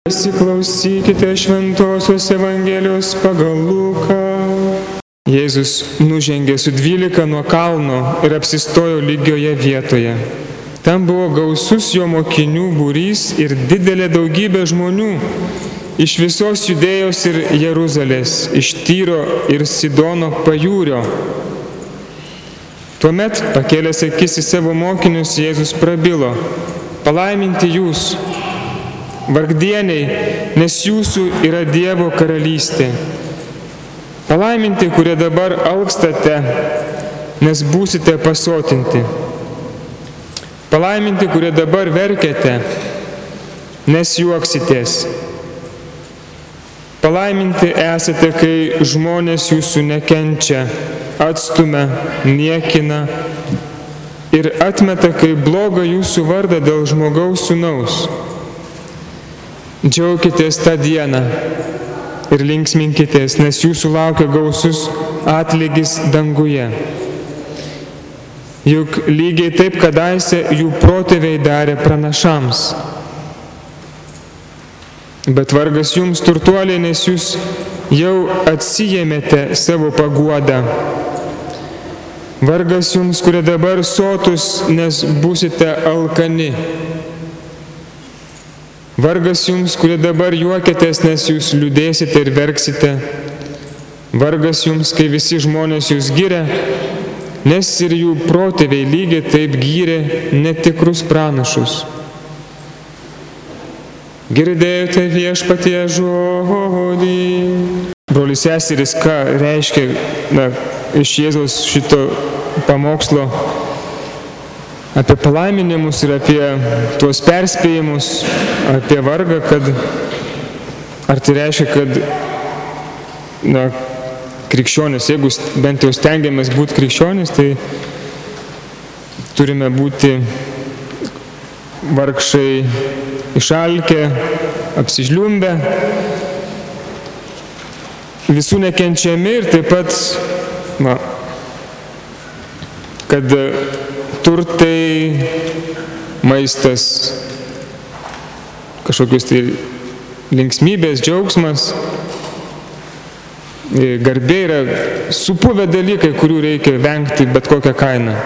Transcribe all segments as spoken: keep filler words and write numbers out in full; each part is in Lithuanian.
Pasiklausykite Šventosios Evangelijos pagal Luką. Jėzus nužengė su dvylika nuo kalno ir apsistojo lygioje vietoje. Ten buvo gausus jo mokinių būrys ir didelė daugybė žmonių iš visos Judėjos ir Jeruzalės, iš Tyro ir Sidono pajūrio. Tuomet, pakėlęs akis į savo mokinius, Jėzus prabilo: palaiminti jūs, vargdieniai, nes jūsų yra Dievo karalystė. Palaiminti, kurie dabar alkstate, nes būsite pasotinti. Palaiminti, kurie dabar verkiate, nes juoksitės. Palaiminti esate, kai žmonės jūsų nekenčia, atstumia, niekina ir atmeta kaip blogą jūsų vardą dėl žmogaus sūnaus. Džiaukitės tą dieną ir linksminkitės, nes jūsų laukia gausus atlygis danguje. Juk lygiai taip kadaise jų protėviai darė pranašams. Bet vargas jums, turtuoliai, nes jūs jau atsijėmėte savo paguodą. Vargas jums, kurie dabar sotus, nes būsite alkani. Vargas jums, kurie dabar juokėtės, nes jūs liūdėsite ir verksite. Vargas jums, kai visi žmonės jūs giria, nes ir jų protėviai lygiai taip gyrė netikrus pranašus. Girdėjote Viešpatie žodį. Broliai seserys, ką reiškia na, iš Jėzaus šito pamokslo apie palaiminimus ir apie tuos perspėjimus, apie vargą, kad ar tai reiškia, kad na, krikščionis, jeigu bent jau stengiamės būti krikščionis, tai turime būti vargšai išalkę, apsižliumbę, visų nekenčiami ir taip pat, na, kad turtai, maistas, kažkokius tai linksmybės, džiaugsmas, garbė yra supuvę dalykai, kurių reikia vengti bet kokią kainą.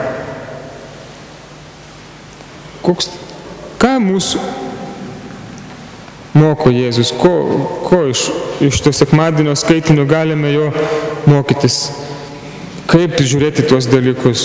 Koks, ką mūsų moko Jėzus, ko, ko iš, iš to sekmadienio skaitinio galime jo mokytis, kaip žiūrėti tuos dalykus.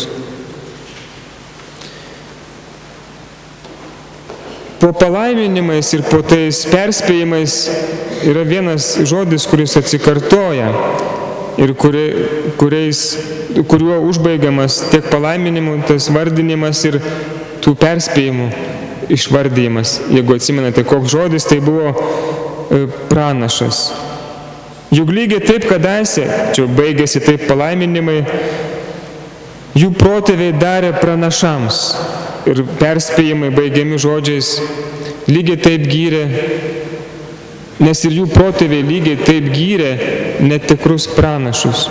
Po palaiminimais ir po tais perspėjimais yra vienas žodis, kuris atsikartoja ir kuri, kuriais, kuriuo užbaigiamas tiek palaiminimų, tas vardinimas ir tų perspėjimų išvardyjimas. Jeigu atsimenate, koks žodis, tai buvo pranašas. Juk lygiai taip kadaise, čia baigėsi taip palaiminimai, jų protėviai darė pranašams. Ir perspėjimai baigiami žodžiais, lygiai taip gyrė, nes ir jų protėviai lygiai taip gyrė netikrus pranašus.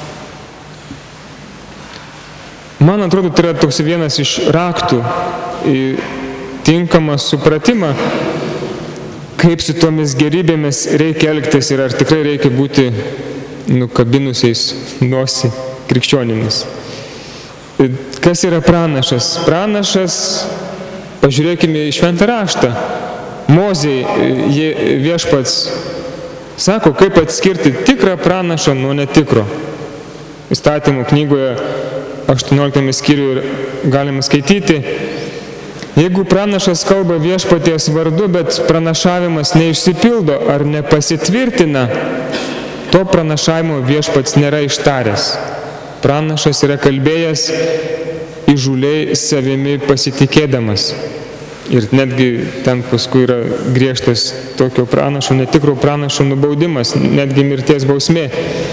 Man atrodo, tai yra toks vienas iš raktų į tinkamą supratimą, kaip su tomis gerybėmis reikia elgtis ir ar tikrai reikia būti nukabinusiais nosį krikščionimis. Kas yra pranašas? Pranašas, pažiūrėkime į Šventą raštą. Mozei Viešpats sako, kaip atskirti tikrą pranašą nuo netikro. Įstatymų knygoje aštuonioliktame skyriuje galima skaityti: jeigu pranašas kalba Viešpaties vardu, bet pranašavimas neišsipildo ar nepasitvirtina, to pranašavimo Viešpats nėra ištaręs. Pranašas yra kalbėjęs įžūliai savimi pasitikėdamas. Ir netgi ten paskui yra griežtas tokio pranašo, netikro pranašo nubaudimas, netgi mirties bausmė.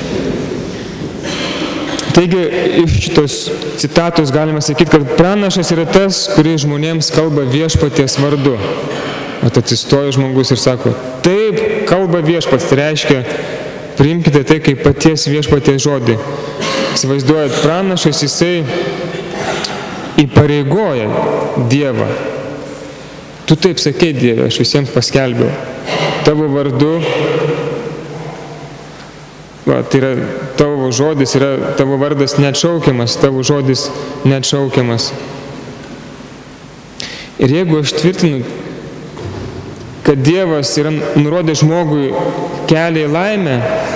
Taigi, iš šitos citatos galima sakyti, kad pranašas yra tas, kuris žmonėms kalba Viešpaties vardu. O atsistoja žmogus ir sako, taip, kalba Viešpats, tai reiškia, priimkite tai kaip paties Viešpaties žodį. Įsivaizduojat, pranašas, jisai įpareigoja Dievą. Tu taip sakei, Dieve, aš visiems paskelbiau. tavo vardu, va, tai yra tavo žodis, yra tavo vardas neatšaukiamas, tavo žodis neatšaukiamas. Ir jeigu aš tvirtinu, kad Dievas yra nurodęs žmogui kelią į laimę,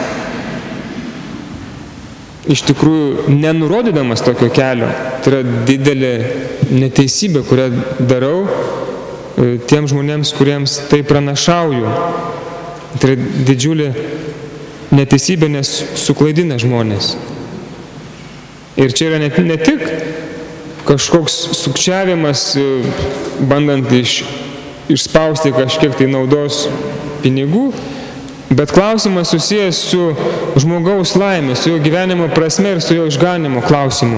iš tikrųjų nenurodydamas tokio kelio, tai yra didelė neteisybė, kurią darau tiem žmonėms, kuriems tai pranašauju. Tai yra didžiulė neteisybė, nes suklaidina žmonės. Ir čia yra ne, ne tik kažkoks sukčiavimas, bandant iš, išspausti kažkiek tai naudos pinigų, bet klausimas susijęs su žmogaus laimė, su jo gyvenimo prasme ir su jo išganimo klausimu.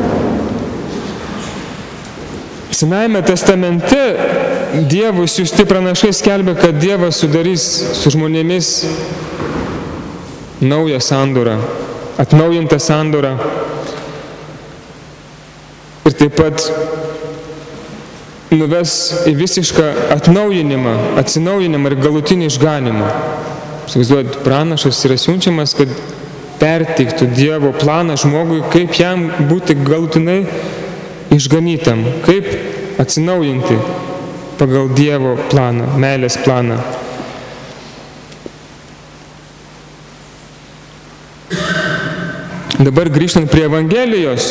Senajame testamente Dievui siųsti pranašai skelbia, kad Dievas sudarys su žmonėmis naują sandorą, atnaujintą sandorą ir taip pat nuves į visišką atnaujinimą, atsinaujinimą ir galutinį išganimą. Įsivaizduojat, pranašas yra siunčiamas, kad perteiktų Dievo planą žmogui, kaip jam būti galutinai išganytam, kaip atsinaujinti pagal Dievo planą, meilės planą. Dabar grįžtant prie Evangelijos,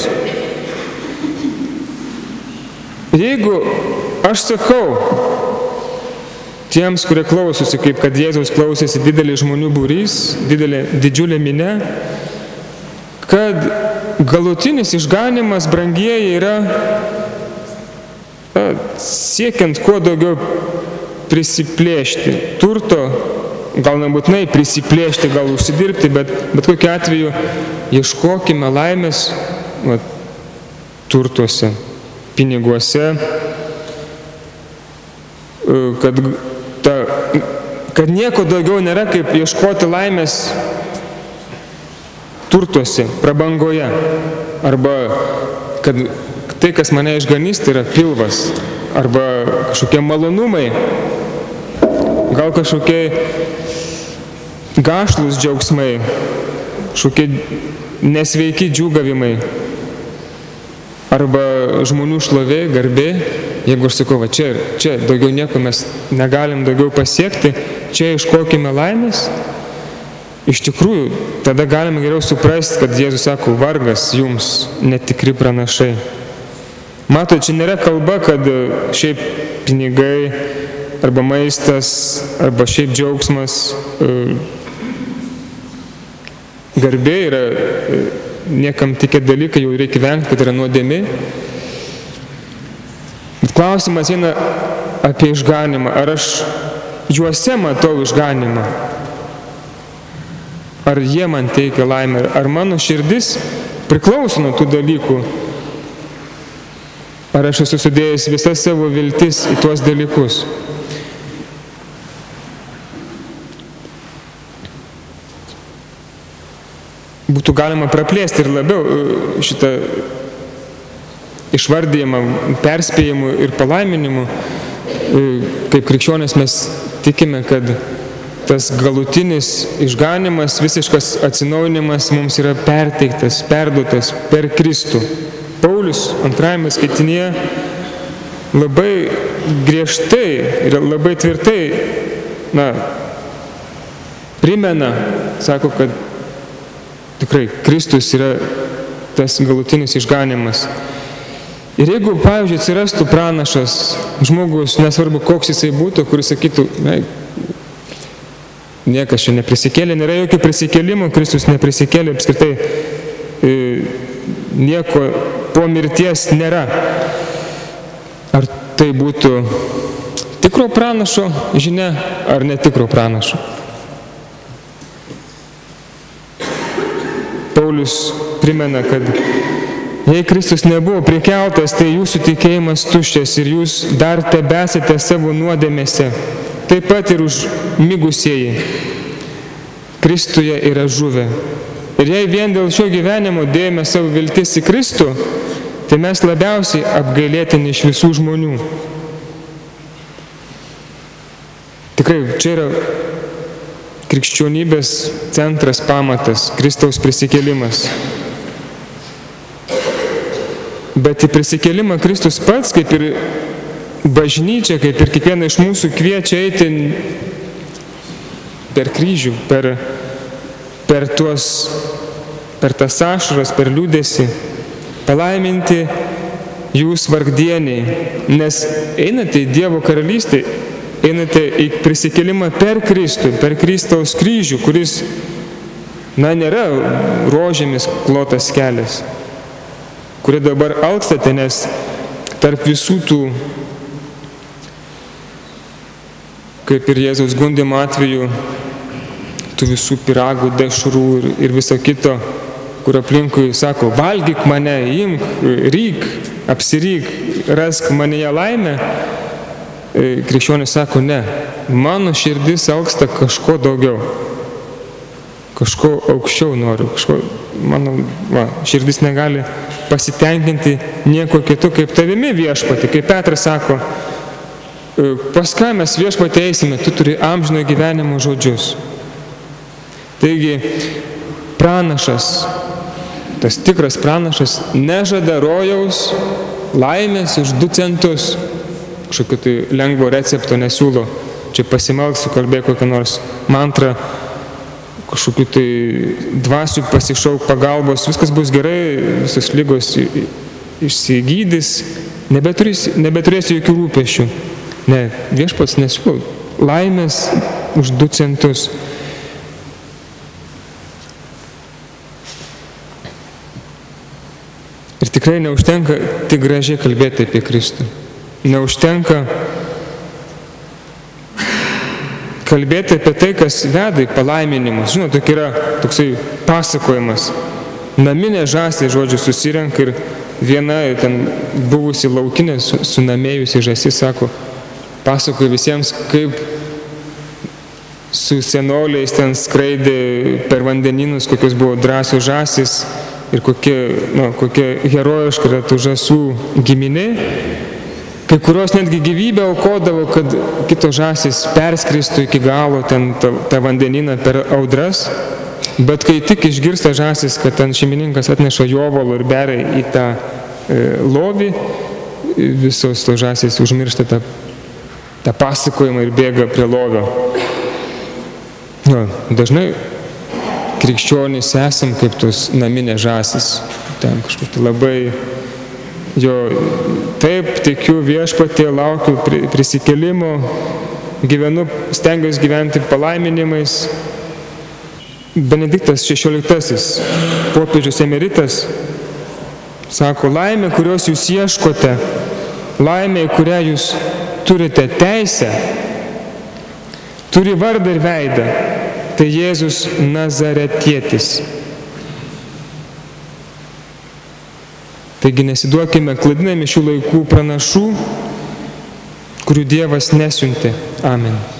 jeigu aš sakau tiems, kurie klausosi, kaip kad Jėzaus klausėsi didelį žmonių būrys, didelė, didžiulė minia, kad galutinis išganimas, brangieji, yra na, siekiant kuo daugiau prisiplėšti turto, gal nebūtinai prisiplėšti, gal užsidirbti, bet, bet kokiu atveju ieškokime laimės va, turtuose, piniguose, kad, ta, kad nieko daugiau nėra, kaip ieškoti laimės turtuose, prabangoje. Arba kad tai, kas mane išganys, tai yra pilvas. Arba kažkokie malonumai. Gal kažkokie gašlus džiaugsmai. Kažkokie nesveiki džiūgavimai. Arba žmonių šlovė, garbė. Jeigu aš sakau, va čia, čia daugiau nieko mes negalim daugiau pasiekti, čia ieškokime laimės, iš tikrųjų, tada galime geriau suprasti, kad Jėzus sako, vargas jums, netikri pranašai. Matot, čia nėra kalba, kad šiaip pinigai, arba maistas, arba šiaip džiaugsmas, garbė yra niekam tikę dalykai, jau reikia vengti, kad yra nuodėmė. Klausimas eina apie išganimą. Ar aš juose matau išganimą? Ar jie man teikia laimę? Ar mano širdis priklauso nuo tų dalykų? Ar aš esu sudėjęs visas savo viltis į tuos dalykus? Būtų galima praplėsti ir labiau šitą išvardyjimą, perspėjimų ir palaiminimų. Kaip krikščionys mes tikime, kad tas galutinis išganimas, visiškas atsinaujinimas mums yra perteiktas, perduotas per Kristų. Paulius antrajame skaitinyje labai griežtai ir labai tvirtai na, primena, sako, kad tikrai Kristus yra tas galutinis išganimas. Ir jeigu, pavyzdžiui, atsirastų pranašas, žmogus, nesvarbu koks jisai būtų, kuris sakytų, na, niekas čia neprisikėlė, nėra jokio prisikėlimo, Kristus neprisikėlė, apskritai e, nieko po mirties nėra. Ar tai būtų tikro pranašo žinia, ar netikro pranašo? Paulius primena, kad jei Kristus nebuvo prikeltas, tai jūsų tikėjimas tuščias ir jūs dar tebesate savo nuodėmėse, taip pat ir užmigusieji Kristuje yra žuvę. Ir jei vien dėl šio gyvenimo dėjome savo viltis į Kristų, tai mes labiausiai apgailėtini iš visų žmonių. Tikrai, čia yra krikščionybės centras, pamatas, Kristaus prisikėlimas. Bet į prisikėlimą Kristus pats, kaip ir bažnyčia, kaip ir kiekviena iš mūsų kviečia eiti per kryžių, per, per, tuos, per tas ašaras, per liūdesį, palaiminti jūs vargdieniai, nes einate į Dievo karalystę, einate į prisikėlimą per Kristų, per Kristaus kryžių, kuris, na, nėra rožėmis klotas kelias, kurį dabar alkstate, nes tarp visų tų, kaip ir Jėzaus gundymo atveju, tų visų pyragų, dešrų ir, ir viso kito, kur aplinkui sako, valgyk mane, imk, ryk, apsiryk, rask manyje laimę, krikščionis sako, ne, mano širdis alksta kažko daugiau, kažko aukščiau noriu, kažko, mano va, širdis negali pasitenkinti nieko kitu kaip tavimi viešpati, kaip Petras sako, pas ką mes viešpati eisime, tu turi amžino gyvenimo žodžius. Taigi, pranašas, tas tikras pranašas, nežada rojaus laimės už du centus. Kažkokio tai lengvo recepto nesiūlo. Čia pasimelksiu, kalbėk kokią nors mantrą, kažkokių tai dvasių pasišauk pagalbos, viskas bus gerai, visos lygos išsigydys, nebeturėsiu, nebeturėsiu jokių rūpesčių. Ne, viešpats nesiūlo laimės už du centus. Ir tikrai neužtenka tik gražiai kalbėti apie Kristų. Neužtenka kalbėti apie tai, kas veda į palaiminimus. Žinot, tokia yra toksai pasakojimas. Naminė žąsė, žodžiu, susirenka ir viena ten buvusi laukinė, sunamėjusi žąsis, sako, pasakoja visiems, kaip su senoliais ten skraidė per vandeninus, kokios buvo drąsios žąsis ir kokie, nu, kokie herojiški yra tų žąsų giminė. Kai kurios netgi gyvybę aukodavo, kad kitos žąsys perskristų iki galo ten tą, tą vandeniną per audras. Bet kai tik išgirsta žąsis, kad ten šeimininkas atneša jovalo ir beria į tą e, lovį, visos to žąsys užmiršta tą, tą pasakojimą ir bėga prie lovio. Nu, dažnai krikščionys esam kaip tos naminės žąsys. Ten kažkaip labai jo, taip, tikiu viešpatie, laukiu prisikėlimo, gyvenu, stengiuosi gyventi palaiminimais. Benediktas šešioliktasis, popiežius emeritas, sako, laimė, kurios jūs ieškote, laimė, į kurią jūs turite teisę, turi vardą ir veidą, tai Jėzus Nazaretietis. Taigi nesiduokime klaidinami šių laikų pranašų, kurių Dievas nesiuntė. Amen.